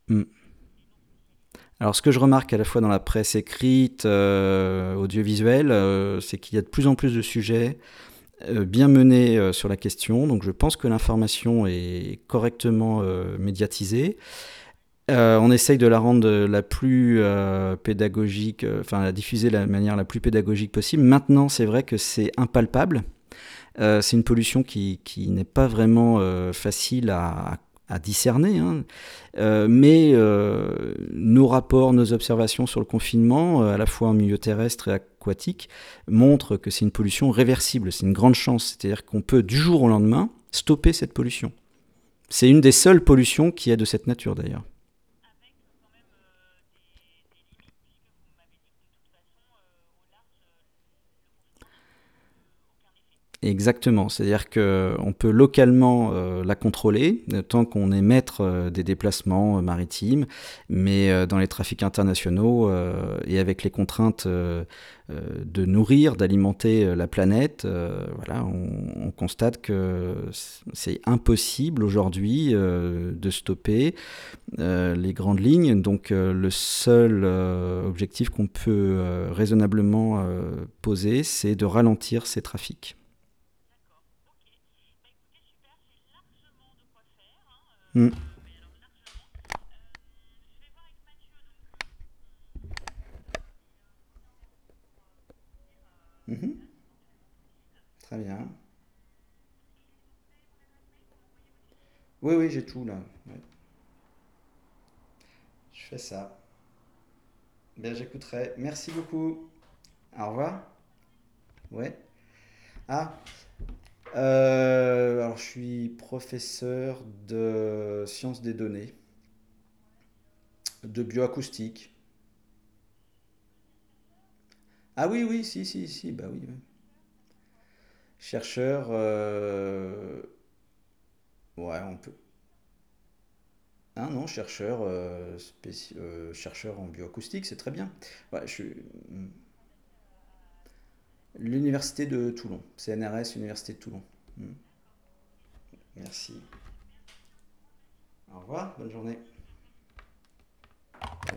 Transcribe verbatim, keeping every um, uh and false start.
Mm. Alors, ce que je remarque à la fois dans la presse écrite, euh, audiovisuelle, euh, c'est qu'il y a de plus en plus de sujets euh, bien menés euh, sur la question. Donc, je pense que l'information est correctement euh, médiatisée. Euh, on essaye de la rendre la plus euh, pédagogique, euh, enfin, la diffuser de la manière la plus pédagogique possible. Maintenant, c'est vrai que c'est impalpable. Euh, c'est une pollution qui, qui n'est pas vraiment euh, facile à, à discerner, hein. Euh, mais euh, nos rapports, nos observations sur le confinement, euh, à la fois en milieu terrestre et aquatique, montrent que c'est une pollution réversible. C'est une grande chance. C'est-à-dire qu'on peut, du jour au lendemain, stopper cette pollution. C'est une des seules pollutions qui est de cette nature, d'ailleurs. Exactement, c'est-à-dire qu'on peut localement euh, la contrôler euh, tant qu'on est maître euh, des déplacements euh, maritimes, mais euh, dans les trafics internationaux euh, et avec les contraintes euh, euh, de nourrir, d'alimenter euh, la planète, euh, voilà, on, on constate que c'est impossible aujourd'hui euh, de stopper euh, les grandes lignes. Donc euh, le seul euh, objectif qu'on peut euh, raisonnablement euh, poser, c'est de ralentir ces trafics. Mm. Mhm. Très bien. Oui, oui, j'ai tout là. Ouais. Je fais ça. Bien, j'écouterai. Merci beaucoup. Au revoir. Ouais. Ah, euh, alors je suis professeur de sciences des données, de bioacoustique. Ah oui, oui, si, si, si, bah oui. Oui. Chercheur, euh, ouais, on peut. Ah non, chercheur, euh, spéci- euh, chercheur en bioacoustique, c'est très bien. Ouais, je suis. L'université de Toulon, C N R S, Université de Toulon. Hmm. Merci. Au revoir, bonne journée.